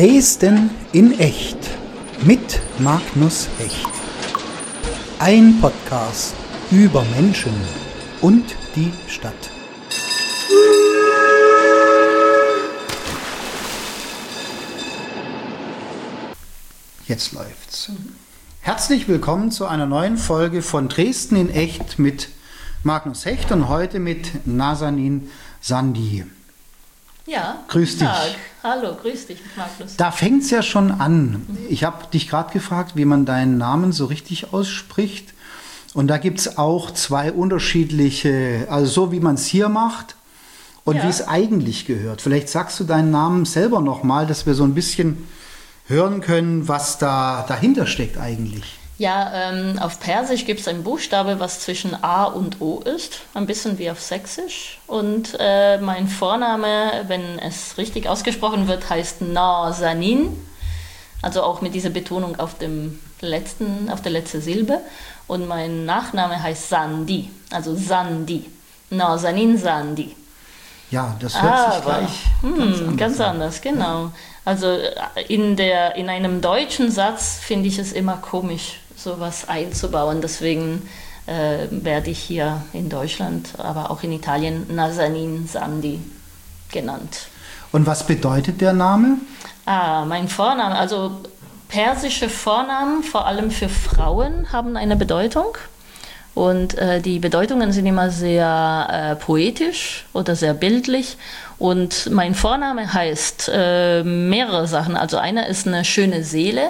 Dresden in echt mit Magnus Hecht. Ein Podcast über Menschen und die Stadt. Jetzt läuft's. Herzlich willkommen zu einer neuen Folge von Dresden in echt mit Magnus Hecht und heute mit Nazanin Sandi. Ja, grüß dich. Tag. Hallo, grüß dich, Magnus. Da fängt es ja schon an. Ich habe dich gerade gefragt, wie man deinen Namen so richtig ausspricht. Und da gibt es auch zwei unterschiedliche, also so wie man es hier macht und Ja. wie es eigentlich gehört. Vielleicht sagst du deinen Namen selber nochmal, dass wir so ein bisschen hören können, was da dahinter steckt eigentlich. Ja, auf Persisch gibt es ein Buchstabe, was zwischen A und O ist, ein bisschen wie auf Sächsisch. Und mein Vorname, wenn es richtig ausgesprochen wird, heißt Nazanin. Also auch mit dieser Betonung auf der letzten Silbe. Und mein Nachname heißt Sandi, also Sandi. Nazanin Sandi. Ja, das hört sich gleich Ganz anders, genau. Also in einem deutschen Satz finde ich es immer komisch, sowas einzubauen. Deswegen werde ich hier in Deutschland, aber auch in Italien Nazanin Sandi genannt. Und was bedeutet der Name? Mein Vorname, also persische Vornamen, vor allem für Frauen, haben eine Bedeutung. Und die Bedeutungen sind immer sehr poetisch oder sehr bildlich. Und mein Vorname heißt mehrere Sachen. Also einer ist eine schöne Seele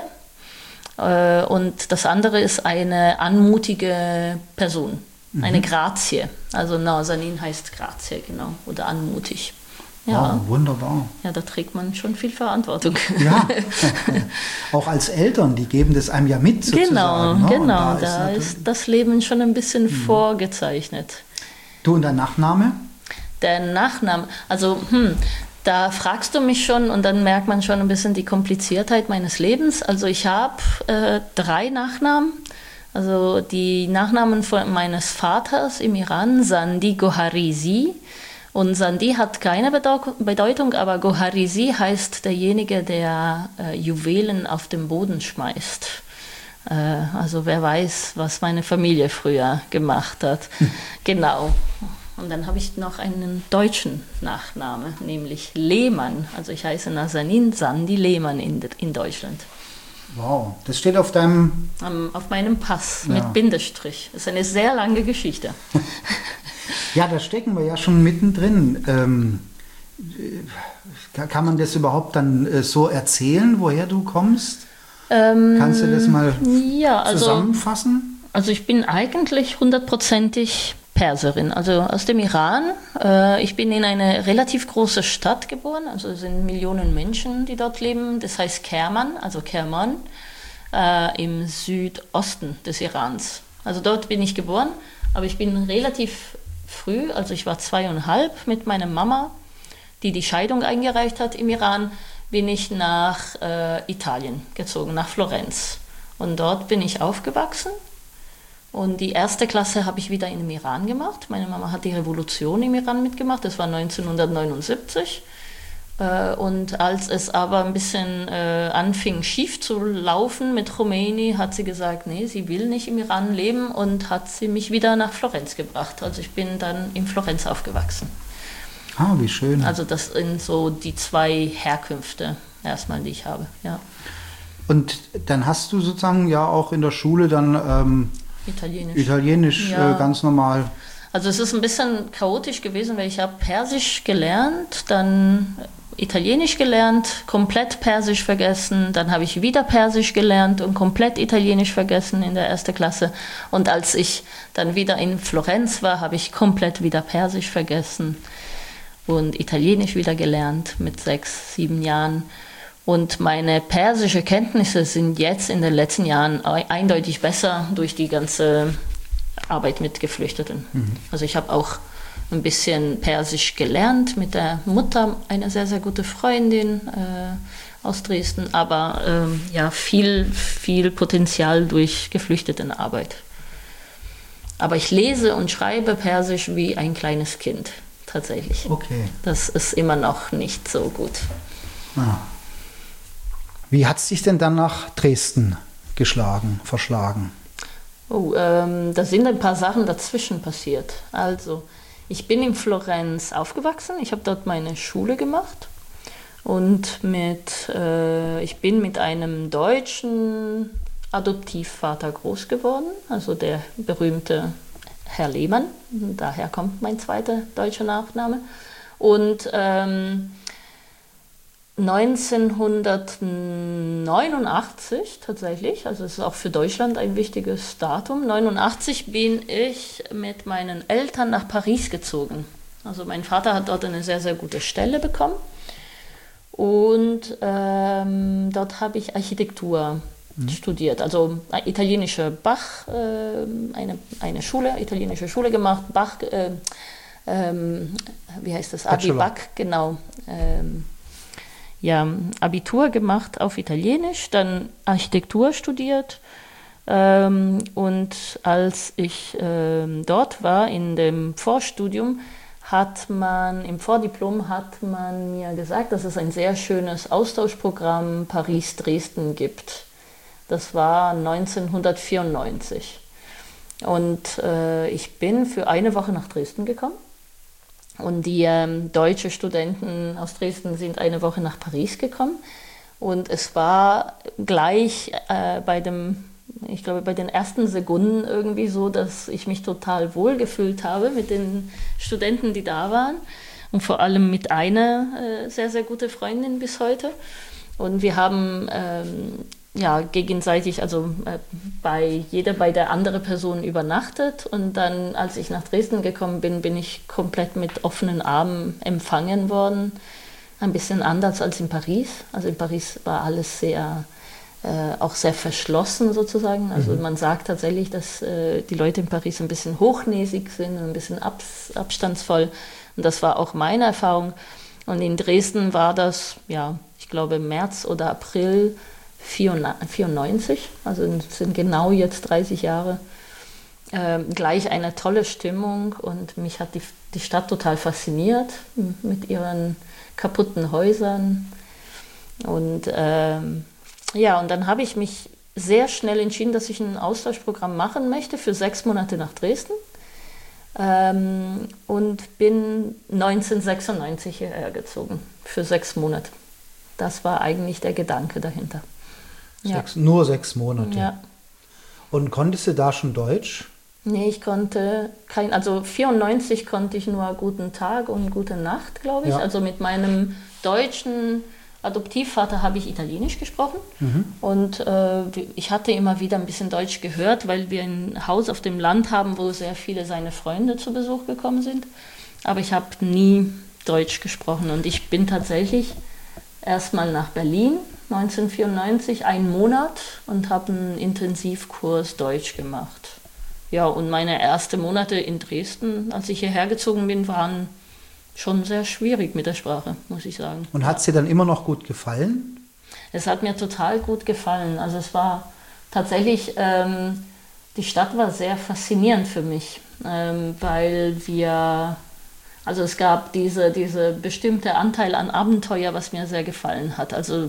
und das andere ist eine anmutige Person, eine Grazie. Also Nazanin heißt Grazie, genau, oder anmutig. Ja. Wow, wunderbar. Ja, da trägt man schon viel Verantwortung. Ja, auch als Eltern, die geben das einem ja mit sozusagen. Genau, da ist das Leben schon ein bisschen vorgezeichnet. Du und dein Nachname? Der Nachname, also da fragst du mich schon und dann merkt man schon ein bisschen die Kompliziertheit meines Lebens. Also ich habe 3 Nachnamen. Also die Nachnamen meines Vaters im Iran, Sandi Goharizi. Und Sandi hat keine Bedeutung, aber Goharizi heißt derjenige, der Juwelen auf den Boden schmeißt. Also wer weiß, was meine Familie früher gemacht hat. Genau. Und dann habe ich noch einen deutschen Nachname, nämlich Lehmann. Also ich heiße Nazanin Sandi Lehmann in Deutschland. Wow, das steht auf deinem... Auf meinem Pass mit Bindestrich. Das ist eine sehr lange Geschichte. Ja, da stecken wir ja schon mittendrin. Kann man das überhaupt dann so erzählen, woher du kommst? Kannst du das mal zusammenfassen? Also ich bin eigentlich 100%ig Perserin, also aus dem Iran. Ich bin in eine relativ große Stadt geboren, also es sind Millionen Menschen, die dort leben. Das heißt Kerman, also Kerman, im Südosten des Irans. Also dort bin ich geboren, aber ich bin relativ früh, also ich war 2,5 mit meiner Mama, die Scheidung eingereicht hat im Iran, bin ich nach Italien gezogen, nach Florenz. Und dort bin ich aufgewachsen. Und die erste Klasse habe ich wieder im Iran gemacht. Meine Mama hat die Revolution im Iran mitgemacht, das war 1979. Und als es aber ein bisschen anfing schief zu laufen mit Khomeini, hat sie gesagt, nee, sie will nicht im Iran leben und hat sie mich wieder nach Florenz gebracht. Also ich bin dann in Florenz aufgewachsen. Ah, wie schön. Also das sind so die 2 Herkünfte erstmal, die ich habe, ja. Und dann hast du sozusagen ja auch in der Schule dann Italienisch ja. Ganz normal. Also es ist ein bisschen chaotisch gewesen, weil ich habe Persisch gelernt, dann Italienisch gelernt, komplett Persisch vergessen, dann habe ich wieder Persisch gelernt und komplett Italienisch vergessen in der 1. Klasse. Und als ich dann wieder in Florenz war, habe ich komplett wieder Persisch vergessen und Italienisch wieder gelernt mit 6, 7 Jahren. Und meine persische Kenntnisse sind jetzt in den letzten Jahren eindeutig besser durch die ganze Arbeit mit Geflüchteten. Also ich habe auch ein bisschen Persisch gelernt mit der Mutter, eine sehr, sehr gute Freundin aus Dresden, aber viel Potenzial durch Geflüchtetenarbeit. Aber ich lese und schreibe Persisch wie ein kleines Kind, tatsächlich. Okay. Das ist immer noch nicht so gut. Ah. Wie hat es dich denn dann nach Dresden verschlagen? Oh, da sind ein paar Sachen dazwischen passiert. Also, ich bin in Florenz aufgewachsen, ich habe dort meine Schule gemacht und ich bin mit einem deutschen Adoptivvater groß geworden, also der berühmte Herr Lehmann, daher kommt mein zweiter deutscher Nachname. Und 1989 tatsächlich, also es ist auch für Deutschland ein wichtiges Datum, 1989 bin ich mit meinen Eltern nach Paris gezogen. Also mein Vater hat dort eine sehr, sehr gute Stelle bekommen und dort habe ich Architektur studiert, also italienische italienische Schule gemacht, wie heißt das? Abi-Bac, genau. Abitur gemacht auf Italienisch, dann Architektur studiert und als ich dort war in dem Vorstudium, im Vordiplom hat man mir gesagt, dass es ein sehr schönes Austauschprogramm Paris-Dresden gibt. Das war 1994 und ich bin für eine Woche nach Dresden gekommen. Und die deutschen Studenten aus Dresden sind eine Woche nach Paris gekommen. Und es war gleich bei den ersten Sekunden irgendwie so, dass ich mich total wohl gefühlt habe mit den Studenten, die da waren. Und vor allem mit einer sehr, sehr gute Freundin bis heute. Und wir haben gegenseitig, also bei der anderen Person übernachtet und dann, als ich nach Dresden gekommen bin, bin ich komplett mit offenen Armen empfangen worden. Ein bisschen anders als in Paris. Also in Paris war alles auch sehr verschlossen sozusagen. Also man sagt tatsächlich, dass die Leute in Paris ein bisschen hochnäsig sind, ein bisschen abstandsvoll. Und das war auch meine Erfahrung. Und in Dresden war das, ich glaube März oder April 94, also es sind genau jetzt 30 Jahre, gleich eine tolle Stimmung und mich hat die Stadt total fasziniert mit ihren kaputten Häusern und und dann habe ich mich sehr schnell entschieden, dass ich ein Austauschprogramm machen möchte für 6 Monate nach Dresden und bin 1996 hierher gezogen für 6 Monate. Das war eigentlich der Gedanke dahinter. Nur 6 Monate. Ja. Und konntest du da schon Deutsch? Nee, ich konnte also 94 konnte ich nur guten Tag und gute Nacht, glaube ich. Ja. Also mit meinem deutschen Adoptivvater habe ich Italienisch gesprochen. Und ich hatte immer wieder ein bisschen Deutsch gehört, weil wir ein Haus auf dem Land haben, wo sehr viele seine Freunde zu Besuch gekommen sind. Aber ich habe nie Deutsch gesprochen und ich bin tatsächlich erstmal nach Berlin 1994, 1 Monat und habe einen Intensivkurs Deutsch gemacht. Ja, und meine ersten Monate in Dresden, als ich hierher gezogen bin, waren schon sehr schwierig mit der Sprache, muss ich sagen. Und hat es dir dann immer noch gut gefallen? Es hat mir total gut gefallen. Also es war tatsächlich, die Stadt war sehr faszinierend für mich, weil also es gab diese bestimmte Anteil an Abenteuer, was mir sehr gefallen hat. Also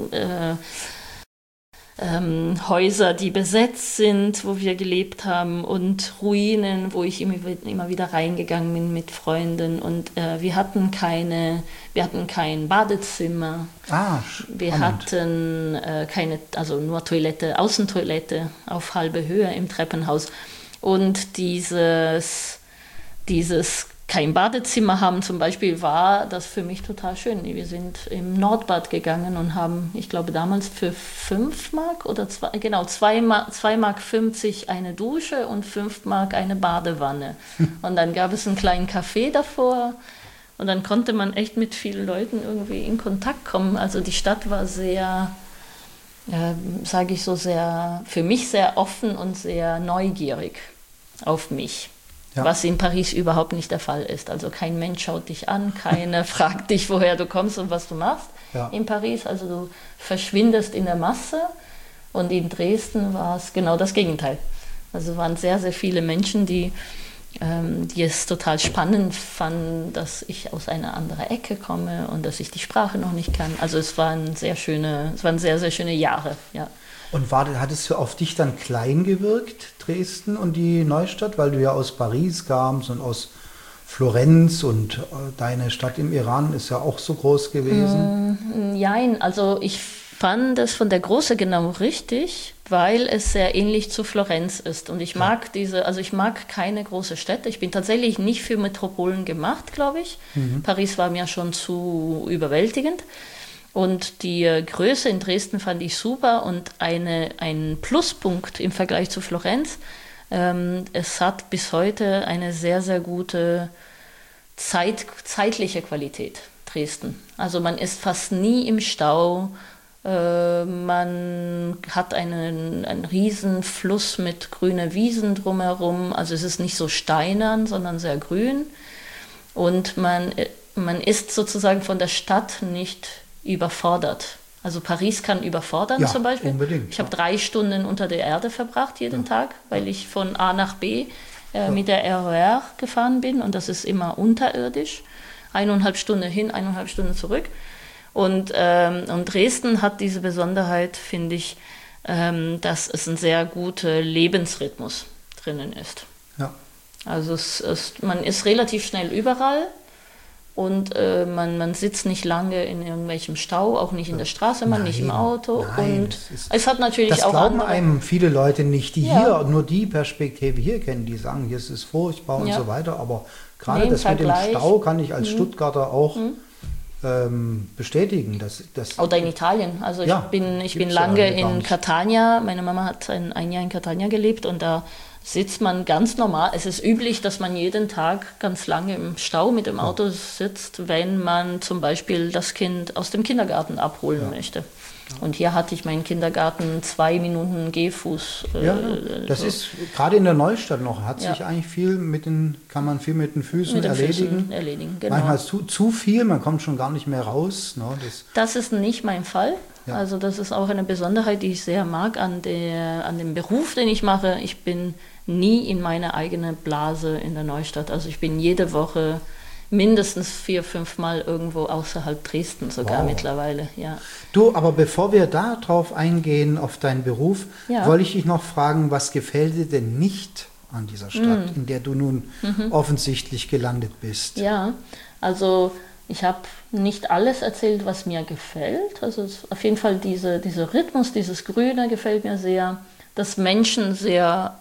Häuser, die besetzt sind, wo wir gelebt haben und Ruinen, wo ich immer wieder reingegangen bin mit Freunden. Und wir hatten kein Badezimmer. Wir hatten also nur Toilette, Außentoilette auf halbe Höhe im Treppenhaus. Und dieses kein Badezimmer haben zum Beispiel, war das für mich total schön. Wir sind im Nordbad gegangen und haben, ich glaube damals für 5 Mark oder 2 Mark 50 eine Dusche und 5 Mark eine Badewanne. Und dann gab es einen kleinen Café davor und dann konnte man echt mit vielen Leuten irgendwie in Kontakt kommen. Also die Stadt war sehr, sage ich so, für mich sehr offen und sehr neugierig auf mich. Ja. Was in Paris überhaupt nicht der Fall ist. Also kein Mensch schaut dich an, keiner fragt dich, woher du kommst und was du machst in Paris. Also du verschwindest in der Masse und in Dresden war es genau das Gegenteil. Also waren sehr, sehr viele Menschen, die die es total spannend fanden, dass ich aus einer anderen Ecke komme und dass ich die Sprache noch nicht kann. Also es waren sehr, sehr schöne Jahre, ja. Und hat es auf dich dann klein gewirkt, Dresden und die Neustadt, weil du ja aus Paris kamst und aus Florenz und deine Stadt im Iran ist ja auch so groß gewesen? Nein, also ich fand es von der Größe genau richtig, weil es sehr ähnlich zu Florenz ist. Und ich mag ich mag keine große Städte. Ich bin tatsächlich nicht für Metropolen gemacht, glaube ich. Paris war mir schon zu überwältigend. Und die Größe in Dresden fand ich super und ein Pluspunkt im Vergleich zu Florenz. Es hat bis heute eine sehr, sehr gute zeitliche Qualität, Dresden. Also man ist fast nie im Stau. Man hat einen riesen Fluss mit grünen Wiesen drumherum. Also es ist nicht so steinern, sondern sehr grün. Und man ist sozusagen von der Stadt nicht überfordert. Also Paris kann überfordern, ja, zum Beispiel. Unbedingt. Ich habe 3 Stunden unter der Erde verbracht jeden Tag, weil ich von A nach B mit der RER gefahren bin und das ist immer unterirdisch. 1,5 Stunden hin, 1,5 Stunden zurück. Und Dresden hat diese Besonderheit, finde ich, dass es ein sehr guter Lebensrhythmus drinnen ist. Ja. Also man ist relativ schnell überall. Und man sitzt nicht lange in irgendwelchem Stau, auch nicht in der Straße, nicht im Auto. Nein, und es hat natürlich das auch glauben andere. einem viele Leute nicht, die hier nur die Perspektive hier kennen, die sagen, hier ist es furchtbar und so weiter. Aber gerade das mit dem Stau kann ich als Stuttgarter auch bestätigen. Oder in Italien. Also ich bin lange in Catania. Meine Mama hat ein Jahr in Catania gelebt und da sitzt man ganz normal. Es ist üblich, dass man jeden Tag ganz lange im Stau mit dem Auto sitzt, wenn man zum Beispiel das Kind aus dem Kindergarten abholen möchte. Und hier hatte ich meinen Kindergarten 2 Minuten Gehfuß. Das ist gerade in der Neustadt noch, sich eigentlich kann man viel mit den Füßen erledigen. Genau. Manchmal zu viel, man kommt schon gar nicht mehr raus. Ne? Das ist nicht mein Fall. Ja. Also das ist auch eine Besonderheit, die ich sehr mag an dem Beruf, den ich mache. Ich bin nie in meine eigene Blase in der Neustadt. Also ich bin jede Woche mindestens 4-5 Mal irgendwo außerhalb Dresden sogar mittlerweile. Ja. Du, aber bevor wir da drauf eingehen, auf deinen Beruf, wollte ich dich noch fragen, was gefällt dir denn nicht an dieser Stadt, in der du nun offensichtlich gelandet bist? Ja, also ich habe nicht alles erzählt, was mir gefällt. Also auf jeden Fall dieser Rhythmus, dieses Grüne gefällt mir sehr, dass Menschen sehr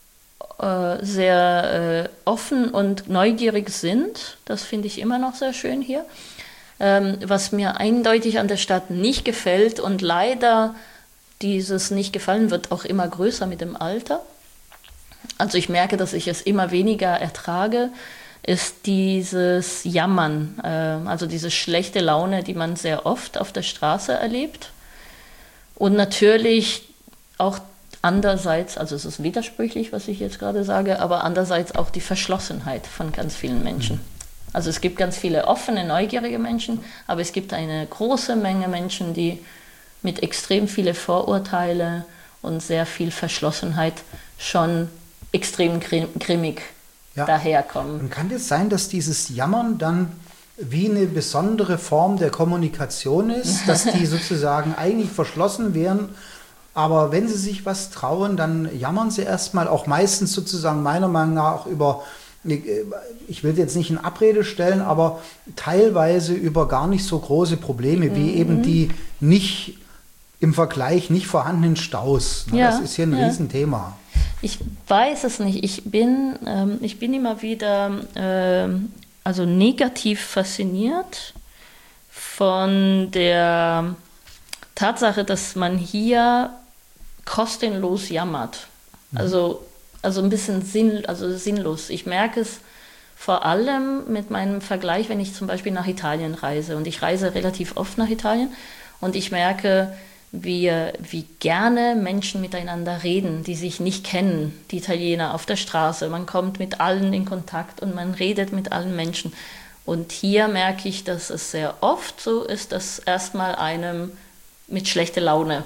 offen und neugierig sind. Das finde ich immer noch sehr schön hier. Was mir eindeutig an der Stadt nicht gefällt und leider dieses Nicht-Gefallen wird auch immer größer mit dem Alter. Also ich merke, dass ich es immer weniger ertrage, ist dieses Jammern, also diese schlechte Laune, die man sehr oft auf der Straße erlebt. Und natürlich auch andererseits, also es ist widersprüchlich, was ich jetzt gerade sage, aber andererseits auch die Verschlossenheit von ganz vielen Menschen. Also es gibt ganz viele offene, neugierige Menschen, aber es gibt eine große Menge Menschen, die mit extrem viele Vorurteile und sehr viel Verschlossenheit schon extrem grimmig daherkommen. Und kann es sein, dass dieses Jammern dann wie eine besondere Form der Kommunikation ist, dass die sozusagen eigentlich verschlossen wären, aber wenn sie sich was trauen, dann jammern sie erstmal, auch meistens sozusagen meiner Meinung nach über, ich will jetzt nicht in Abrede stellen, aber teilweise über gar nicht so große Probleme, wie eben die nicht im Vergleich nicht vorhandenen Staus. Das ist hier ein Riesenthema. Ich weiß es nicht. Ich bin immer wieder also negativ fasziniert von der Tatsache, dass man hier kostenlos jammert. Also ein bisschen sinnlos. Ich merke es vor allem mit meinem Vergleich, wenn ich zum Beispiel nach Italien reise. Und ich reise relativ oft nach Italien. Und ich merke, wie gerne Menschen miteinander reden, die sich nicht kennen, die Italiener auf der Straße. Man kommt mit allen in Kontakt und man redet mit allen Menschen. Und hier merke ich, dass es sehr oft so ist, dass erstmal einem mit schlechter Laune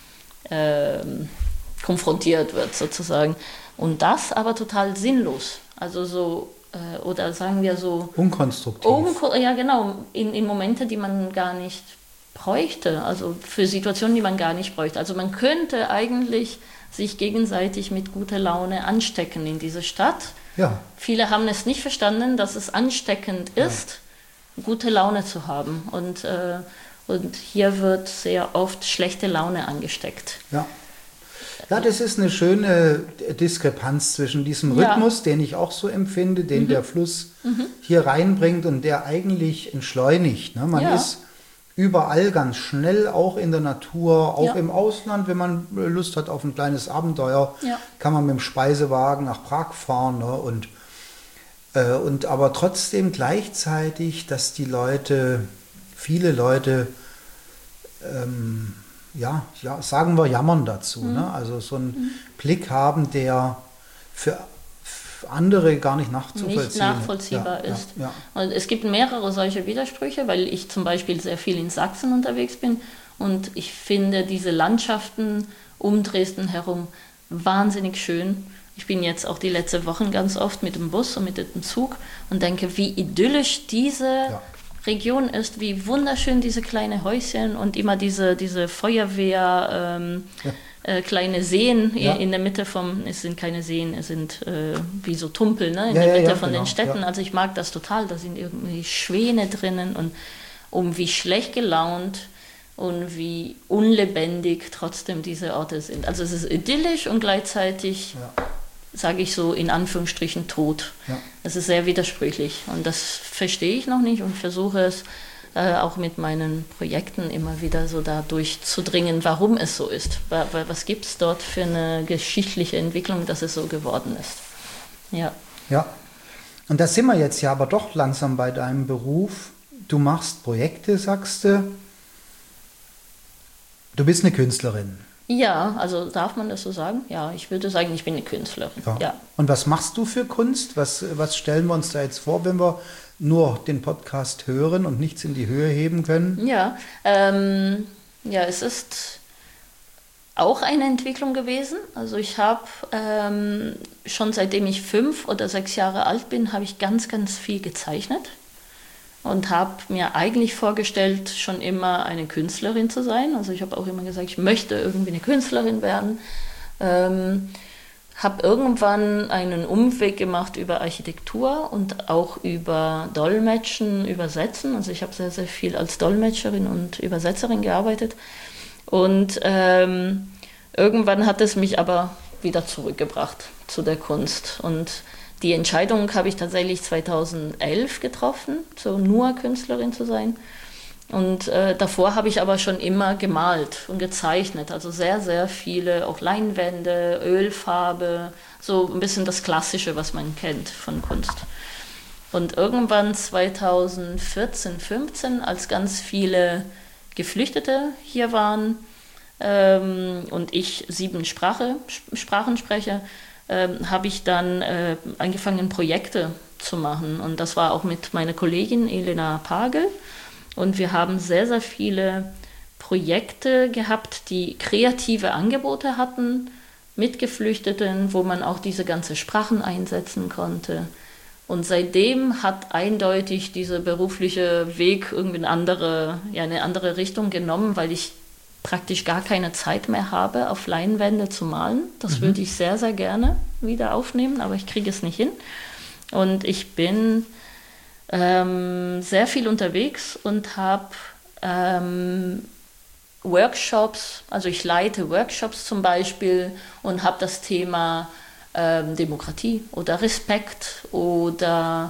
konfrontiert wird sozusagen. Und das aber total sinnlos. Also so, oder sagen wir so... Unkonstruktiv. Ja, genau, in Momente, die man gar nicht bräuchte, also für Situationen, die man gar nicht bräuchte. Also man könnte eigentlich sich gegenseitig mit guter Laune anstecken in dieser Stadt. Ja. Viele haben es nicht verstanden, dass es ansteckend ist, gute Laune zu haben. Und hier wird sehr oft schlechte Laune angesteckt. Ja. Ja, das ist eine schöne Diskrepanz zwischen diesem Rhythmus, den ich auch so empfinde, den der Fluss hier reinbringt und der eigentlich entschleunigt. Ne? Man ist überall ganz schnell, auch in der Natur, auch im Ausland, wenn man Lust hat auf ein kleines Abenteuer, kann man mit dem Speisewagen nach Prag fahren. Ne? Und aber trotzdem gleichzeitig, dass die Leute, viele Leute, sagen wir, jammern dazu. Ne? Also so einen Blick haben, der für andere gar nicht nachvollziehbar ist. Ja. Und es gibt mehrere solche Widersprüche, weil ich zum Beispiel sehr viel in Sachsen unterwegs bin und ich finde diese Landschaften um Dresden herum wahnsinnig schön. Ich bin jetzt auch die letzten Wochen ganz oft mit dem Bus und mit dem Zug und denke, wie idyllisch diese Region ist, wie wunderschön diese kleinen Häuschen und immer diese Feuerwehr, kleine Seen in der Mitte es sind keine Seen, es sind wie so Tumpel, ne, in der Mitte von den Städten. Ja. Also ich mag das total, da sind irgendwie Schwäne drinnen und wie schlecht gelaunt und wie unlebendig trotzdem diese Orte sind. Also es ist idyllisch und gleichzeitig... sage ich so in Anführungsstrichen, tot. Ja. Das ist sehr widersprüchlich und das verstehe ich noch nicht und versuche es auch mit meinen Projekten immer wieder so da durchzudringen, warum es so ist. Was gibt es dort für eine geschichtliche Entwicklung, dass es so geworden ist. Ja. Ja, und da sind wir jetzt ja aber doch langsam bei deinem Beruf. Du machst Projekte, sagst du. Du bist eine Künstlerin. Ja, also darf man das so sagen? Ja, ich würde sagen, ich bin eine Künstlerin. Ja. Und was machst du für Kunst? Was stellen wir uns da jetzt vor, wenn wir nur den Podcast hören und nichts in die Höhe heben können? Ja, es ist auch eine Entwicklung gewesen. Also ich habe schon seitdem ich 5 oder 6 Jahre alt bin, habe ich ganz, ganz viel gezeichnet. Und habe mir eigentlich vorgestellt, schon immer eine Künstlerin zu sein. Also ich habe auch immer gesagt, ich möchte irgendwie eine Künstlerin werden. Habe irgendwann einen Umweg gemacht über Architektur und auch über Dolmetschen, Übersetzen. Also ich habe sehr, sehr viel als Dolmetscherin und Übersetzerin gearbeitet. Und irgendwann hat es mich aber wieder zurückgebracht zu der Kunst. Und die Entscheidung habe ich tatsächlich 2011 getroffen, so nur Künstlerin zu sein. Und davor habe ich aber schon immer gemalt und gezeichnet. Also sehr, sehr viele, auch Leinwände, Ölfarbe, so ein bisschen das Klassische, was man kennt von Kunst. Und irgendwann 2014, 15, als ganz viele Geflüchtete hier waren und ich 7 Sprachen spreche, habe ich dann angefangen, Projekte zu machen. Und das war auch mit meiner Kollegin Elena Pagel. Und wir haben sehr, sehr viele Projekte gehabt, die kreative Angebote hatten mit Geflüchteten, wo man auch diese ganzen Sprachen einsetzen konnte. Und seitdem hat eindeutig dieser berufliche Weg irgendwie eine andere Richtung genommen, weil ich praktisch gar keine Zeit mehr habe, auf Leinwände zu malen. Das würde ich sehr, sehr gerne wieder aufnehmen, aber ich kriege es nicht hin. Und ich bin sehr viel unterwegs und habe Workshops, also ich leite Workshops zum Beispiel und habe das Thema Demokratie oder Respekt oder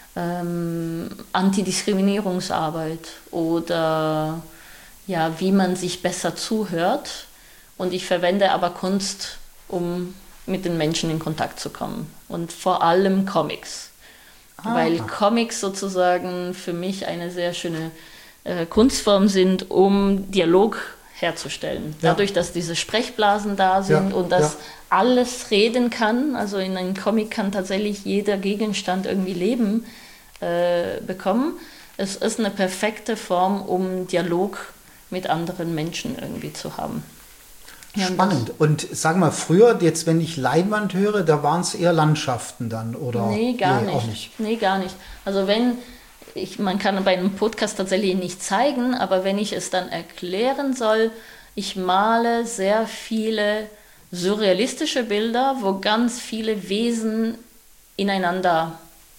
Antidiskriminierungsarbeit oder wie man sich besser zuhört. Und ich verwende aber Kunst, um mit den Menschen in Kontakt zu kommen. Und vor allem Comics. Weil Comics sozusagen für mich eine sehr schöne Kunstform sind, um Dialog herzustellen. Ja. Dadurch, dass diese Sprechblasen da sind und dass alles reden kann. Also in einem Comic kann tatsächlich jeder Gegenstand irgendwie Leben bekommen. Es ist eine perfekte Form, um Dialog mit anderen Menschen irgendwie zu haben. Ja, Spannend. Und sag mal, früher, jetzt wenn ich Leinwand höre, da waren es eher Landschaften dann, oder? Nee, gar nicht. Auch nicht. Nee, gar nicht. Also man kann bei einem Podcast tatsächlich nicht zeigen, aber wenn ich es dann erklären soll, ich male sehr viele surrealistische Bilder, wo ganz viele Wesen ineinander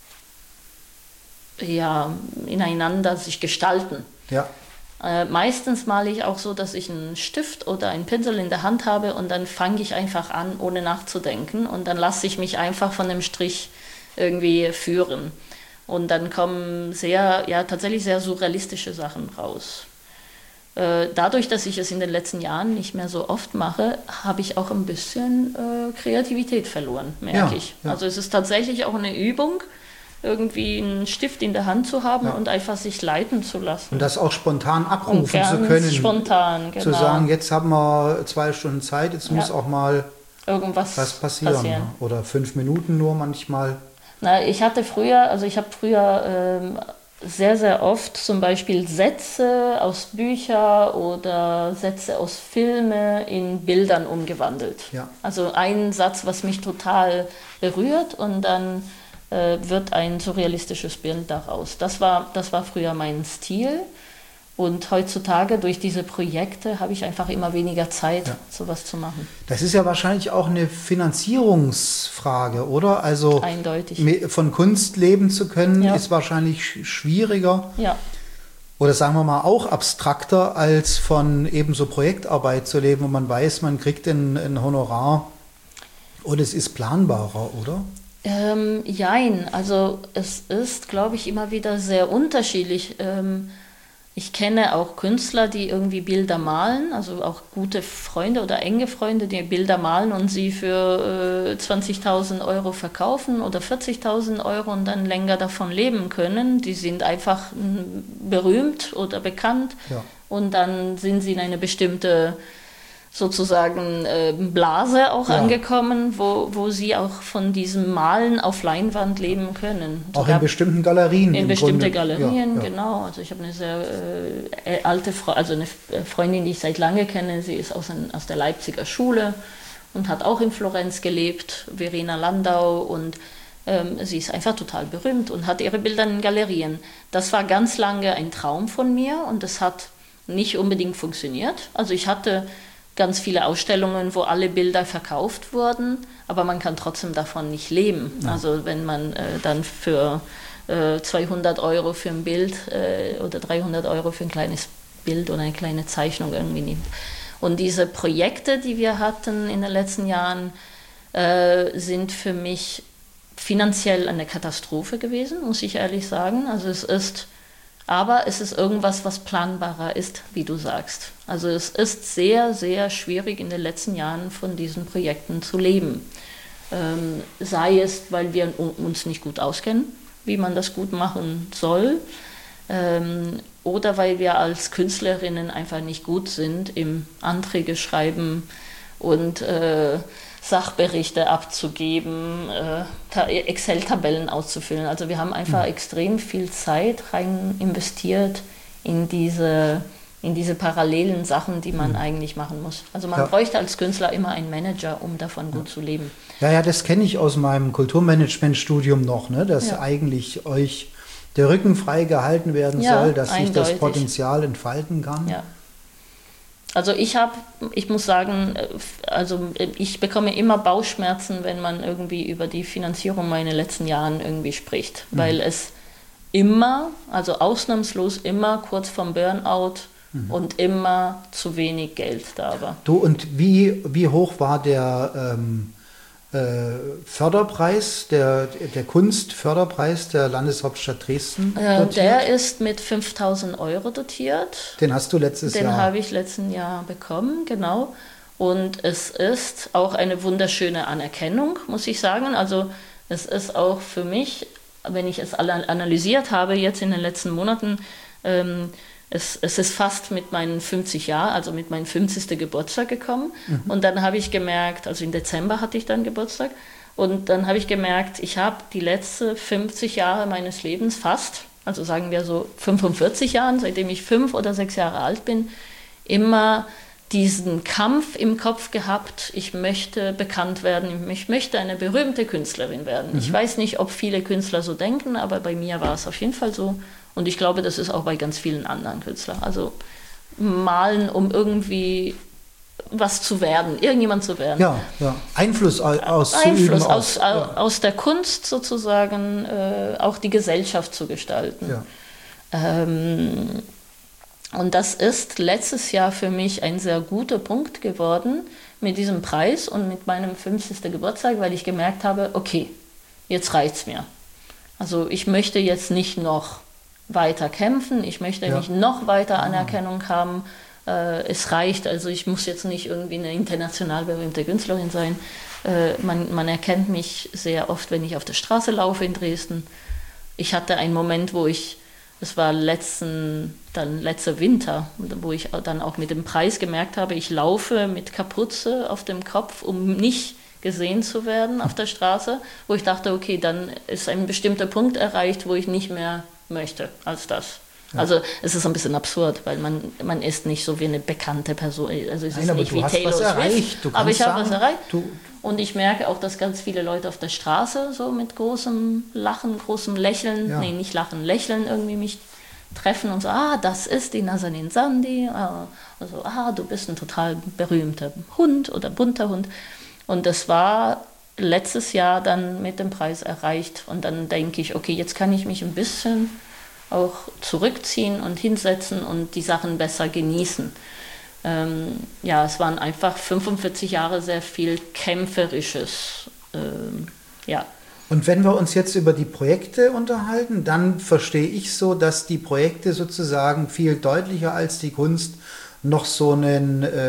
sich gestalten. Ja. Meistens male ich auch so, dass ich einen Stift oder einen Pinsel in der Hand habe und dann fange ich einfach an, ohne nachzudenken, und dann lasse ich mich einfach von dem Strich irgendwie führen. Und dann kommen tatsächlich sehr surrealistische Sachen raus. Dadurch, dass ich es in den letzten Jahren nicht mehr so oft mache, habe ich auch ein bisschen Kreativität verloren, merke ich. Ja. Also es ist tatsächlich auch eine Übung, irgendwie einen Stift in der Hand zu haben und einfach sich leiten zu lassen. Und das auch spontan abrufen zu können. Spontan, genau. Zu sagen, jetzt haben wir 2 Stunden Zeit, jetzt muss auch mal was passieren. Oder 5 Minuten nur manchmal. Ich habe früher sehr, sehr oft zum Beispiel Sätze aus Büchern oder Sätze aus Filmen in Bildern umgewandelt. Ja. Also ein Satz, was mich total berührt, und dann wird ein surrealistisches Bild daraus. Das war früher mein Stil, und heutzutage durch diese Projekte habe ich einfach immer weniger Zeit, sowas zu machen. Das ist ja wahrscheinlich auch eine Finanzierungsfrage, oder? Also eindeutig. Von Kunst leben zu können, ist wahrscheinlich schwieriger. Ja. Oder sagen wir mal auch abstrakter, als von eben so Projektarbeit zu leben, wo man weiß, man kriegt ein Honorar und es ist planbarer, oder? Jein, also es ist, glaube ich, immer wieder sehr unterschiedlich. Ich kenne auch Künstler, die irgendwie Bilder malen, also auch gute Freunde oder enge Freunde, die Bilder malen und sie für 20.000 Euro verkaufen oder 40.000 Euro und dann länger davon leben können. Die sind einfach berühmt oder bekannt, und dann sind sie in eine bestimmte sozusagen Blase auch angekommen, wo sie auch von diesem Malen auf Leinwand leben können. Auch in bestimmten Galerien. In bestimmte Galerien, genau. Also ich habe eine sehr alte eine Freundin, die ich seit lange kenne. Sie ist aus der Leipziger Schule und hat auch in Florenz gelebt, Verena Landau, und sie ist einfach total berühmt und hat ihre Bilder in Galerien. Das war ganz lange ein Traum von mir, und das hat nicht unbedingt funktioniert. Also ich hatte ganz viele Ausstellungen, wo alle Bilder verkauft wurden, aber man kann trotzdem davon nicht leben. Ja. Also wenn man dann für 200 Euro für ein Bild oder 300 Euro für ein kleines Bild oder eine kleine Zeichnung irgendwie nimmt. Und diese Projekte, die wir hatten in den letzten Jahren, sind für mich finanziell eine Katastrophe gewesen, muss ich ehrlich sagen. Also es ist irgendwas, was planbarer ist, wie du sagst. Also es ist sehr, sehr schwierig in den letzten Jahren von diesen Projekten zu leben. Sei es, weil wir uns nicht gut auskennen, wie man das gut machen soll, oder weil wir als Künstlerinnen einfach nicht gut sind im Anträge schreiben und Sachberichte abzugeben, Excel-Tabellen auszufüllen. Also wir haben einfach extrem viel Zeit rein investiert in diese parallelen Sachen, die man eigentlich machen muss. Also man bräuchte als Künstler immer einen Manager, um davon gut zu leben. Ja, das kenne ich aus meinem Kulturmanagement-Studium noch, ne? Dass eigentlich euch der Rücken frei gehalten werden soll, dass sich das Potenzial entfalten kann. Ja. Also ich muss sagen, ich bekomme immer Bauchschmerzen, wenn man irgendwie über die Finanzierung meiner letzten Jahren irgendwie spricht, weil es immer, also ausnahmslos immer kurz vorm Burnout und immer zu wenig Geld da war. Du, und wie hoch war der Förderpreis, der Kunstförderpreis der Landeshauptstadt Dresden dotiert? Der ist mit 5.000 Euro dotiert. Den hast du letztes Jahr? Den habe ich letzten Jahr bekommen, genau. Und es ist auch eine wunderschöne Anerkennung, muss ich sagen. Also es ist auch für mich, wenn ich es analysiert habe jetzt in den letzten Monaten, es ist fast mit meinen 50 Jahren, also mit meinem 50. Geburtstag gekommen. Und dann habe ich gemerkt, also im Dezember hatte ich dann Geburtstag, und dann habe ich gemerkt, ich habe die letzten 50 Jahre meines Lebens fast, also sagen wir so 45 Jahren, seitdem ich 5 oder 6 Jahre alt bin, immer diesen Kampf im Kopf gehabt, ich möchte bekannt werden, ich möchte eine berühmte Künstlerin werden. Ich weiß nicht, ob viele Künstler so denken, aber bei mir war es auf jeden Fall so. Und ich glaube, das ist auch bei ganz vielen anderen Künstlern. Also malen, um irgendwie was zu werden, irgendjemand zu werden. Ja, ja. Einfluss auszuüben. Aus der Kunst sozusagen auch die Gesellschaft zu gestalten. Ja. Und das ist letztes Jahr für mich ein sehr guter Punkt geworden mit diesem Preis und mit meinem 50. Geburtstag, weil ich gemerkt habe, okay, jetzt reicht's mir. Also ich möchte jetzt nicht noch weiter kämpfen, ich möchte nicht noch weiter Anerkennung haben. Es reicht, also ich muss jetzt nicht irgendwie eine international berühmte Künstlerin sein. Man erkennt mich sehr oft, wenn ich auf der Straße laufe in Dresden. Ich hatte einen Moment, das war letzter Winter, wo ich dann auch mit dem Preis gemerkt habe, ich laufe mit Kapuze auf dem Kopf, um nicht gesehen zu werden auf der Straße, wo ich dachte, okay, dann ist ein bestimmter Punkt erreicht, wo ich nicht mehr möchte als das. Ja. Also es ist ein bisschen absurd, weil man ist nicht so wie eine bekannte Person. Also es ist nicht wie Taylor Swift, aber ich habe was erreicht. Und ich merke auch, dass ganz viele Leute auf der Straße so mit großem Lachen, großem Lächeln, nee, nicht Lachen, Lächeln irgendwie mich treffen und so, das ist die Nazanin Sandi, also, du bist ein total berühmter Hund oder bunter Hund. Und das war letztes Jahr dann mit dem Preis erreicht. Und dann denke ich, okay, jetzt kann ich mich ein bisschen auch zurückziehen und hinsetzen und die Sachen besser genießen. Es waren einfach 45 Jahre sehr viel Kämpferisches. Und wenn wir uns jetzt über die Projekte unterhalten, dann verstehe ich so, dass die Projekte sozusagen viel deutlicher als die Kunst noch so eine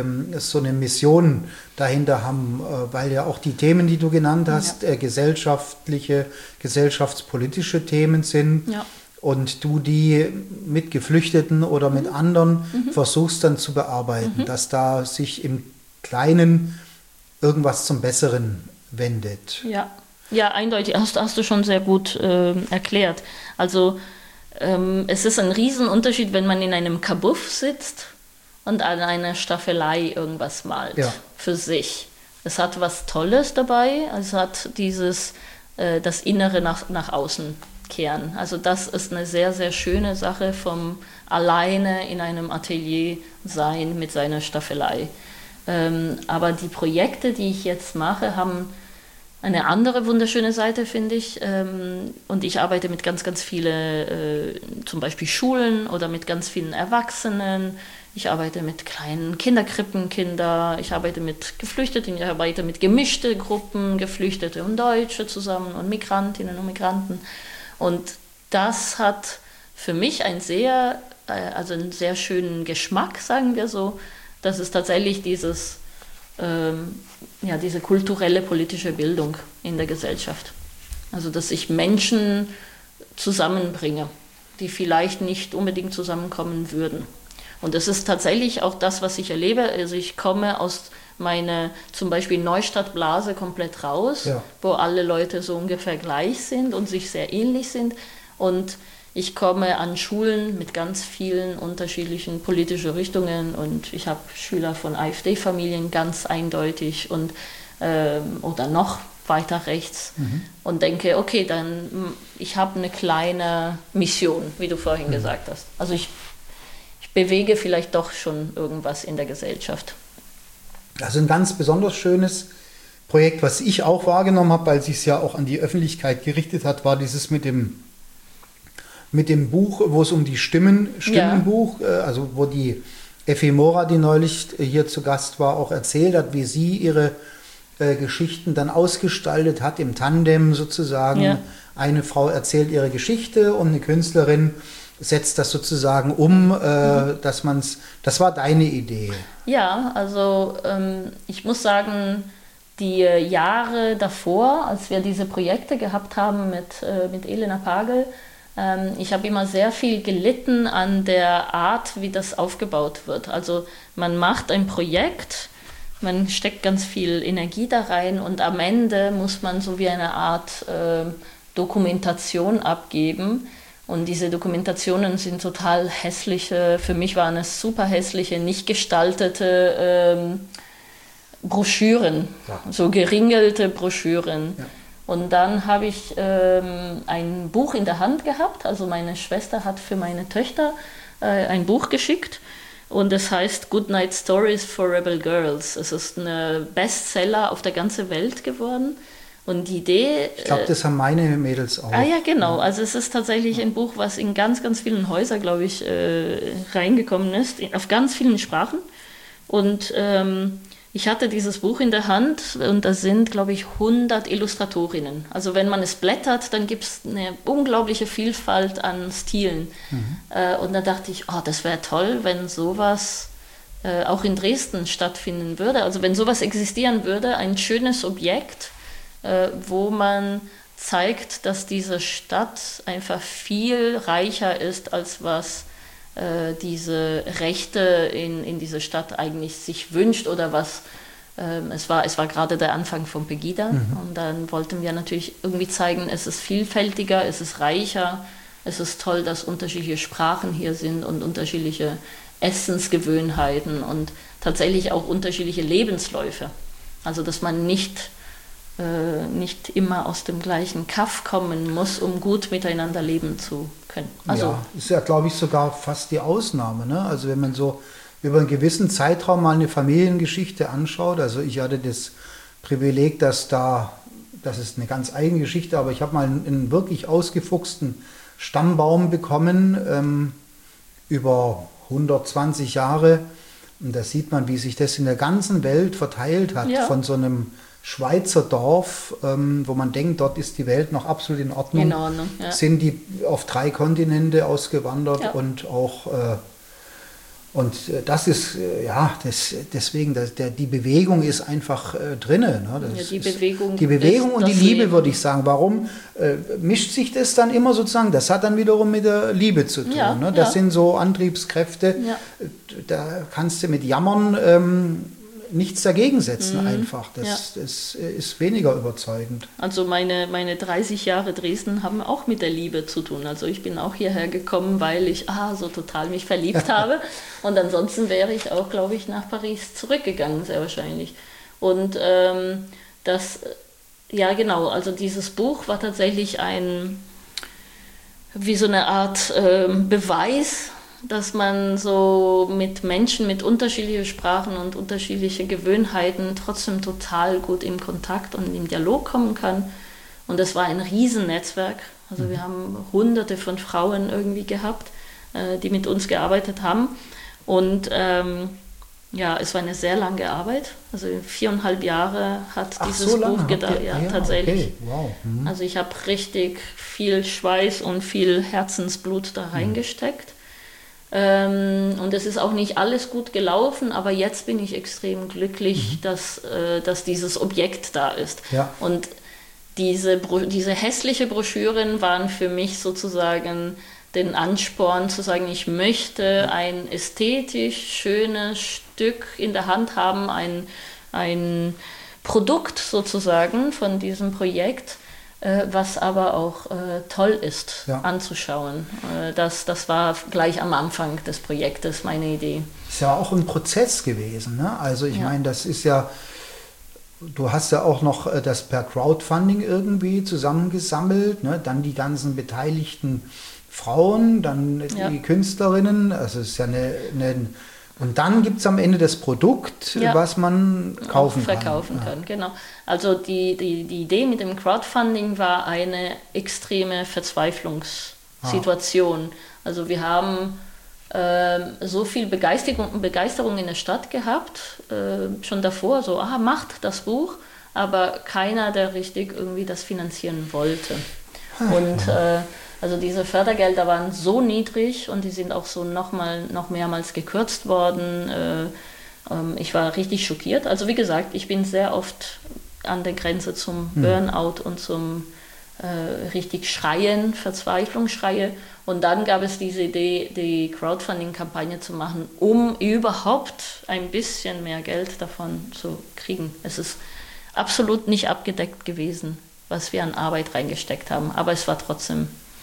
Mission dahinter haben, weil ja auch die Themen, die du genannt hast, gesellschaftspolitische Themen sind. Ja. Und du die mit Geflüchteten oder mit anderen versuchst dann zu bearbeiten, dass da sich im Kleinen irgendwas zum Besseren wendet. Ja, eindeutig, hast du schon sehr gut erklärt. Also es ist ein Riesenunterschied, wenn man in einem Kabuff sitzt und an einer Staffelei irgendwas malt für sich. Es hat was Tolles dabei, es hat das Innere nach außen kehren. Also das ist eine sehr, sehr schöne Sache vom alleine in einem Atelier sein mit seiner Staffelei. Aber die Projekte, die ich jetzt mache, haben eine andere wunderschöne Seite, finde ich. Und ich arbeite mit ganz, ganz vielen, zum Beispiel Schulen oder mit ganz vielen Erwachsenen. Ich arbeite mit kleinen Kinderkrippenkinder, ich arbeite mit Geflüchteten, ich arbeite mit gemischten Gruppen, Geflüchtete und Deutsche zusammen und Migrantinnen und Migranten. Und das hat für mich einen sehr schönen Geschmack, sagen wir so, dass es tatsächlich diese kulturelle, politische Bildung in der Gesellschaft. Also, dass ich Menschen zusammenbringe, die vielleicht nicht unbedingt zusammenkommen würden. Und das ist tatsächlich auch das, was ich erlebe. Also ich komme aus meiner zum Beispiel Neustadtblase komplett raus, wo alle Leute so ungefähr gleich sind und sich sehr ähnlich sind. Und ich komme an Schulen mit ganz vielen unterschiedlichen politischen Richtungen und ich habe Schüler von AfD-Familien ganz eindeutig und oder noch weiter rechts und denke, okay, dann ich habe eine kleine Mission, wie du vorhin gesagt hast. Also ich bewege vielleicht doch schon irgendwas in der Gesellschaft. Also ein ganz besonders schönes Projekt, was ich auch wahrgenommen habe, weil es sich ja auch an die Öffentlichkeit gerichtet hat, war dieses mit dem Buch, wo es um die Stimmenbuch, also wo die Effi Mora, die neulich hier zu Gast war, auch erzählt hat, wie sie ihre Geschichten dann ausgestaltet hat, im Tandem sozusagen. Ja. Eine Frau erzählt ihre Geschichte und eine Künstlerin setzt das sozusagen um, das war deine Idee. Ja, also ich muss sagen, die Jahre davor, als wir diese Projekte gehabt haben mit Elena Pagel, ich habe immer sehr viel gelitten an der Art, wie das aufgebaut wird. Also man macht ein Projekt, man steckt ganz viel Energie da rein und am Ende muss man so wie eine Art Dokumentation abgeben. Und diese Dokumentationen sind total hässliche, für mich waren es super hässliche, nicht gestaltete Broschüren, so geringelte Broschüren. Ja. Und dann habe ich ein Buch in der Hand gehabt, also meine Schwester hat für meine Töchter ein Buch geschickt und es heißt Goodnight Stories for Rebel Girls. Es ist ein Bestseller auf der ganzen Welt geworden. Und die Idee... Ich glaube, das haben meine Mädels auch. Ah ja, genau. Also es ist tatsächlich ein Buch, was in ganz, ganz vielen Häusern, glaube ich, reingekommen ist, auf ganz vielen Sprachen. Und ich hatte dieses Buch in der Hand und da sind, glaube ich, 100 Illustratorinnen. Also wenn man es blättert, dann gibt es eine unglaubliche Vielfalt an Stilen. Und da dachte ich, oh, das wäre toll, wenn sowas auch in Dresden stattfinden würde. Also wenn sowas existieren würde, ein schönes Objekt, wo man zeigt, dass diese Stadt einfach viel reicher ist, als was diese Rechte in dieser Stadt eigentlich sich wünscht oder was es war gerade der Anfang von Pegida und dann wollten wir natürlich irgendwie zeigen, es ist vielfältiger, es ist reicher, es ist toll, dass unterschiedliche Sprachen hier sind und unterschiedliche Essensgewohnheiten und tatsächlich auch unterschiedliche Lebensläufe. Also dass man nicht immer aus dem gleichen Kaff kommen muss, um gut miteinander leben zu können. Also, ja, ist ja, glaube ich, sogar fast die Ausnahme. Ne? Also wenn man so über einen gewissen Zeitraum mal eine Familiengeschichte anschaut, also ich hatte das Privileg, das ist eine ganz eigene Geschichte, aber ich habe mal einen wirklich ausgefuchsten Stammbaum bekommen, über 120 Jahre. Und da sieht man, wie sich das in der ganzen Welt verteilt hat, von so einem Schweizer Dorf, wo man denkt, dort ist die Welt noch absolut in Ordnung, sind die auf 3 Kontinente ausgewandert und auch und das ist deswegen die Bewegung ist einfach drinne. Ne? Die Bewegung und die Liebe, würde ich sagen. Warum mischt sich das dann immer sozusagen? Das hat dann wiederum mit der Liebe zu tun. Ne? Das sind so Antriebskräfte. Da kannst du mit Jammern nichts dagegen setzen einfach. Das ist weniger überzeugend. Also meine 30 Jahre Dresden haben auch mit der Liebe zu tun. Also ich bin auch hierher gekommen, weil ich so total mich verliebt habe. Und ansonsten wäre ich auch, glaube ich, nach Paris zurückgegangen, sehr wahrscheinlich. Und also dieses Buch war tatsächlich wie so eine Art Beweis, dass man so mit Menschen mit unterschiedlichen Sprachen und unterschiedlichen Gewohnheiten trotzdem total gut im Kontakt und im Dialog kommen kann. Und das war ein Riesennetzwerk. Also wir haben Hunderte von Frauen irgendwie gehabt, die mit uns gearbeitet haben. Und es war eine sehr lange Arbeit. Also 4,5 Jahre hat dieses Buch gedauert. Tatsächlich. Okay. Wow. Also ich habe richtig viel Schweiß und viel Herzensblut da reingesteckt. Und es ist auch nicht alles gut gelaufen, aber jetzt bin ich extrem glücklich, dass dieses Objekt da ist. Ja. Und diese hässliche Broschüren waren für mich sozusagen den Ansporn zu sagen, ich möchte ein ästhetisch schönes Stück in der Hand haben, ein Produkt sozusagen von diesem Projekt, was aber auch toll ist anzuschauen. Das war gleich am Anfang des Projektes meine Idee. Ist ja auch ein Prozess gewesen. Ne? Also ich meine, das ist ja, du hast ja auch noch das per Crowdfunding irgendwie zusammengesammelt, ne? Dann die ganzen beteiligten Frauen, dann die Künstlerinnen, also es ist ja und dann gibt es am Ende das Produkt, was man verkaufen kann. Genau. Also die Idee mit dem Crowdfunding war eine extreme Verzweiflungssituation. Also wir haben so viel Begeisterung in der Stadt gehabt, schon davor, macht das Buch, aber keiner, der richtig irgendwie das finanzieren wollte. Und also diese Fördergelder waren so niedrig und die sind auch so noch mehrmals gekürzt worden. Ich war richtig schockiert. Also wie gesagt, ich bin sehr oft an der Grenze zum Burnout und zum richtig Schreien, Verzweiflungsschreie. Und dann gab es diese Idee, die Crowdfunding-Kampagne zu machen, um überhaupt ein bisschen mehr Geld davon zu kriegen. Es ist absolut nicht abgedeckt gewesen, was wir an Arbeit reingesteckt haben, aber es war trotzdem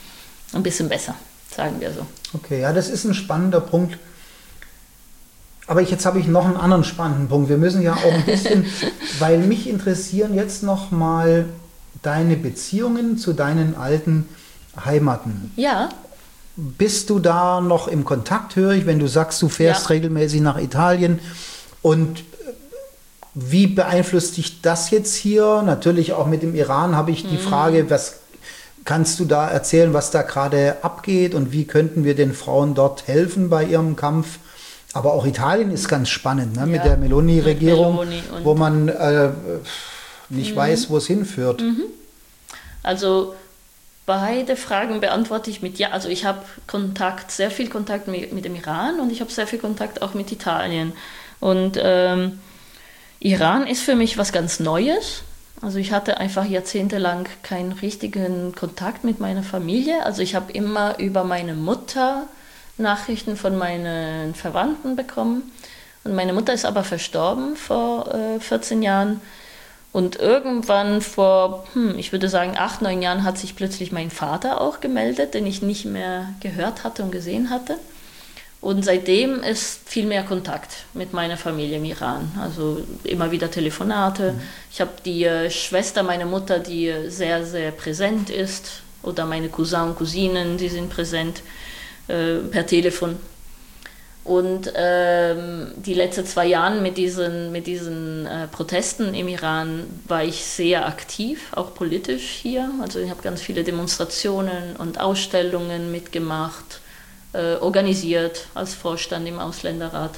ein bisschen besser, sagen wir so. Okay, ja, das ist ein spannender Punkt. Aber jetzt habe ich noch einen anderen spannenden Punkt. Wir müssen ja auch ein bisschen, weil mich interessieren jetzt noch mal deine Beziehungen zu deinen alten Heimaten. Ja. Bist du da noch im Kontakt, höre ich, wenn du sagst, du fährst regelmäßig nach Italien? Und wie beeinflusst dich das jetzt hier? Natürlich auch mit dem Iran habe ich die Frage, was kannst du da erzählen, was da gerade abgeht und wie könnten wir den Frauen dort helfen bei ihrem Kampf? Aber auch Italien ist ganz spannend, ne? Mit der Meloni-Regierung, wo man nicht weiß, wo es hinführt. Also beide Fragen beantworte ich mit ja. Also ich habe sehr viel Kontakt mit dem Iran und ich habe sehr viel Kontakt auch mit Italien. Und Iran ist für mich was ganz Neues. Also ich hatte einfach jahrzehntelang keinen richtigen Kontakt mit meiner Familie. Also ich habe immer über meine Mutter Nachrichten von meinen Verwandten bekommen. Und meine Mutter ist aber verstorben vor 14 Jahren. Und irgendwann vor, ich würde sagen, 8, 9 Jahren hat sich plötzlich mein Vater auch gemeldet, den ich nicht mehr gehört hatte und gesehen hatte. Und seitdem ist viel mehr Kontakt mit meiner Familie im Iran. Also immer wieder Telefonate. Ich habe die Schwester meiner Mutter, die sehr, sehr präsent ist. Oder meine Cousins und Cousinen, die sind präsent per Telefon. Und die letzten 2 Jahre mit diesen Protesten im Iran war ich sehr aktiv, auch politisch hier. Also ich habe ganz viele Demonstrationen und Ausstellungen mitgemacht, organisiert als Vorstand im Ausländerrat,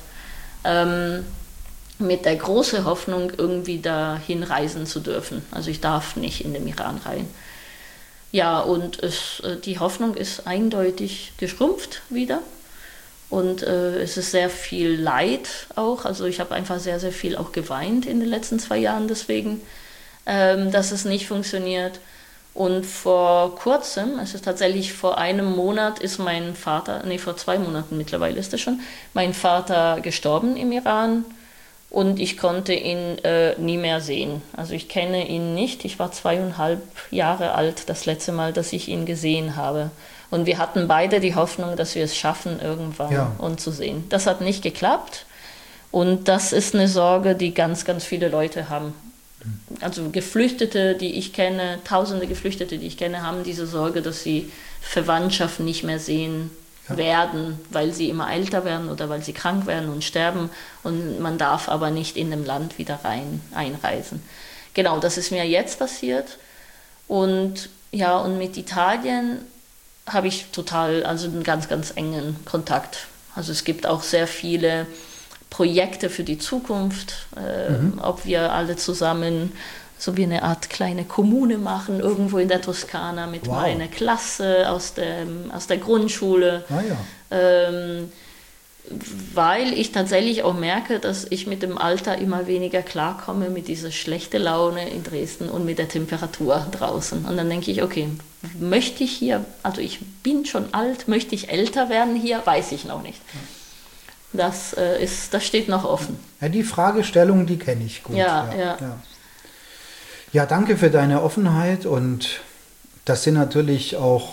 mit der großen Hoffnung, irgendwie dahin reisen zu dürfen. Also ich darf nicht in den Iran rein. Ja, und die Hoffnung ist eindeutig geschrumpft wieder. Und es ist sehr viel Leid auch. Also ich habe einfach sehr, sehr viel auch geweint in den letzten 2 Jahren deswegen, dass es nicht funktioniert. Und vor kurzem, es ist tatsächlich vor einem Monat, ist mein Vater, vor 2 Monaten mittlerweile ist es schon, mein Vater gestorben im Iran. Und ich konnte ihn nie mehr sehen. Also ich kenne ihn nicht. Ich war 2,5 Jahre alt das letzte Mal, dass ich ihn gesehen habe. Und wir hatten beide die Hoffnung, dass wir es schaffen, irgendwann uns zu sehen. Das hat nicht geklappt. Und das ist eine Sorge, die ganz, ganz viele Leute haben. Also Geflüchtete, die ich kenne, tausende Geflüchtete, die ich kenne, haben diese Sorge, dass sie Verwandtschaft nicht mehr sehen werden, weil sie immer älter werden oder weil sie krank werden und sterben. Und man darf aber nicht in dem Land wieder einreisen. Genau, das ist mir jetzt passiert. Und ja, und mit Italien habe ich also einen ganz, ganz engen Kontakt. Also es gibt auch sehr viele Projekte für die Zukunft, ob wir alle zusammen so wie eine Art kleine Kommune machen, irgendwo in der Toskana mit meiner Klasse aus der Grundschule. Weil ich tatsächlich auch merke, dass ich mit dem Alter immer weniger klarkomme mit dieser schlechten Laune in Dresden und mit der Temperatur draußen. Und dann denke ich, okay, möchte ich hier, also ich bin schon alt, möchte ich älter werden hier, weiß ich noch nicht. Das steht noch offen. Ja, die Fragestellung, die kenne ich gut. Ja, danke für deine Offenheit, und das sind natürlich auch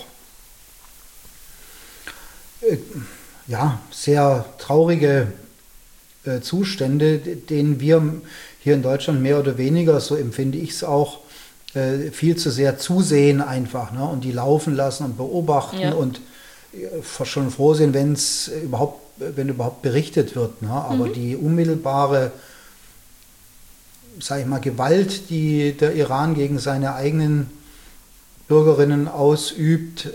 sehr traurige Zustände, denen wir hier in Deutschland mehr oder weniger, so empfinde ich es auch, viel zu sehr zusehen einfach, ne? Und die laufen lassen und beobachten und schon froh sind, wenn überhaupt berichtet wird. Ne? Aber die unmittelbare, sag ich mal, Gewalt, die der Iran gegen seine eigenen Bürgerinnen ausübt,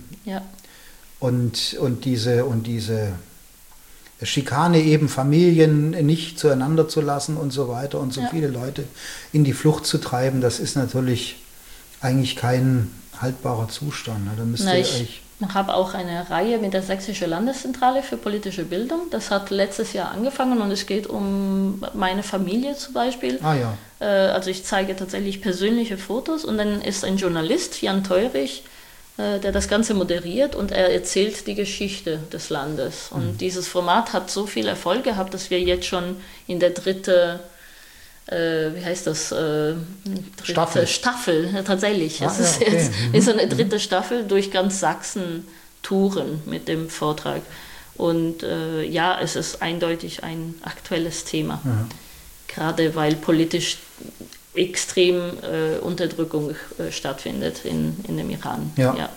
und diese Schikane, eben Familien nicht zueinander zu lassen und so weiter und so viele Leute in die Flucht zu treiben, das ist natürlich eigentlich kein haltbarer Zustand. Ne? Da müsst ihr Ich habe auch eine Reihe mit der Sächsischen Landeszentrale für politische Bildung. Das hat letztes Jahr angefangen und es geht um meine Familie zum Beispiel. Also ich zeige tatsächlich persönliche Fotos und dann ist ein Journalist, Jan Teurich, der das Ganze moderiert, und er erzählt die Geschichte des Landes. Und dieses Format hat so viel Erfolg gehabt, dass wir jetzt schon in der 3. wie heißt das? Dritte Staffel. Staffel, ja, tatsächlich. Ah, Es ist ja, okay. jetzt ist eine dritte Staffel durch ganz Sachsen touren mit dem Vortrag. Und ja, es ist eindeutig ein aktuelles Thema. Ja. Gerade weil politisch extrem Unterdrückung stattfindet in dem Iran. Ja. Ja.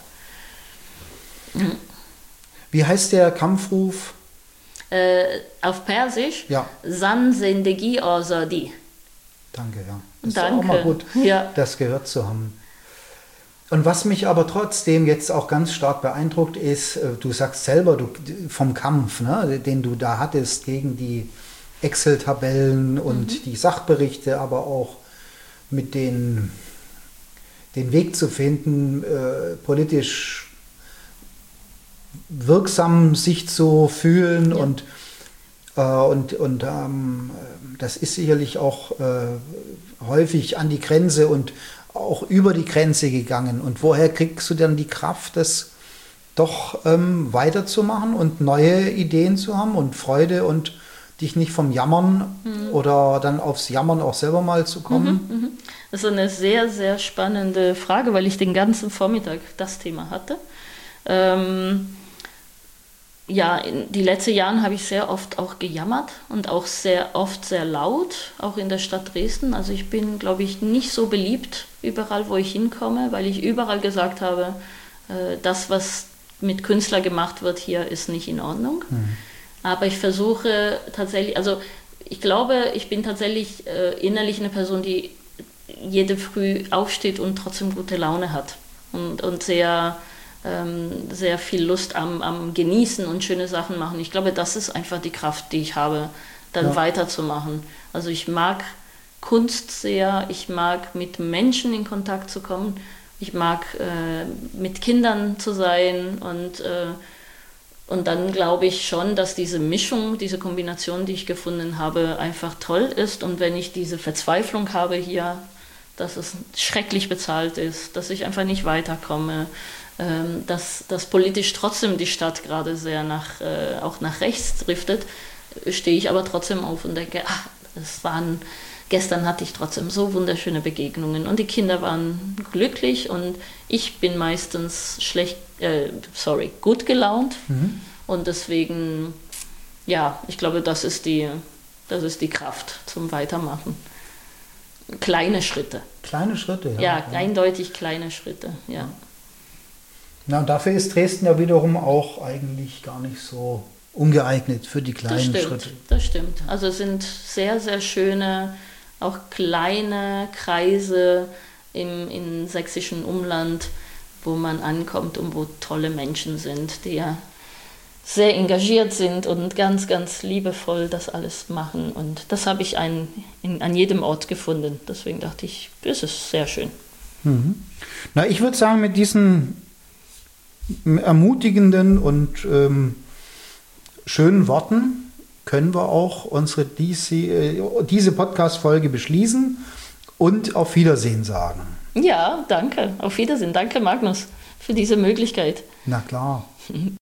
Wie heißt der Kampfruf? Auf Persisch, Ja. Zan Zendegi Azadi. Danke, ja. Ist Danke. auch mal gut, Ja. das gehört zu haben. Und was mich aber trotzdem jetzt auch ganz stark beeindruckt ist, du sagst selber vom Kampf, ne, den du da hattest gegen die Excel-Tabellen und die Sachberichte, aber auch mit den Weg zu finden, politisch wirksam sich zu fühlen Ja. und das ist sicherlich auch häufig an die Grenze und auch über die Grenze gegangen. Und woher kriegst du dann die Kraft, das doch weiterzumachen und neue Ideen zu haben und Freude und dich nicht vom Jammern oder dann aufs Jammern auch selber mal zu kommen? Das ist eine sehr, sehr spannende Frage, weil ich den ganzen Vormittag das Thema hatte. Ja, in die letzten Jahren habe ich sehr oft auch gejammert und auch sehr oft sehr laut, auch in der Stadt Dresden. Also ich bin, glaube ich, nicht so beliebt überall, wo ich hinkomme, weil ich überall gesagt habe, das, was mit Künstlern gemacht wird hier, ist nicht in Ordnung. Aber ich versuche tatsächlich, also ich glaube, ich bin tatsächlich innerlich eine Person, die jede Früh aufsteht und trotzdem gute Laune hat und sehr viel Lust am Genießen und schöne Sachen machen. Ich glaube, das ist einfach die Kraft, die ich habe, dann weiterzumachen. Also ich mag Kunst sehr, ich mag mit Menschen in Kontakt zu kommen, ich mag mit Kindern zu sein und dann glaube ich schon, dass diese Mischung, diese Kombination, die ich gefunden habe, einfach toll ist. Und wenn ich diese Verzweiflung habe hier, dass es schrecklich bezahlt ist, dass ich einfach nicht weiterkomme, dass politisch trotzdem die Stadt gerade sehr auch nach rechts driftet, stehe ich aber trotzdem auf und denke, gestern hatte ich trotzdem so wunderschöne Begegnungen und die Kinder waren glücklich und ich bin meistens gut gelaunt und deswegen, ja, ich glaube, das ist die Kraft zum Weitermachen. Kleine Schritte. Kleine Schritte, ja. Ja, eindeutig kleine Schritte, ja. Na, und dafür ist Dresden ja wiederum auch eigentlich gar nicht so ungeeignet für die kleinen Schritte. Das stimmt. Also es sind sehr, sehr schöne, auch kleine Kreise im sächsischen Umland, wo man ankommt und wo tolle Menschen sind, die ja sehr engagiert sind und ganz, ganz liebevoll das alles machen. Und das habe ich an jedem Ort gefunden. Deswegen dachte ich, es ist sehr schön. Na, ich würde sagen, mit diesen ermutigenden und schönen Worten können wir auch diese Podcast-Folge beschließen und auf Wiedersehen sagen. Ja, danke. Auf Wiedersehen. Danke, Magnus, für diese Möglichkeit. Na klar.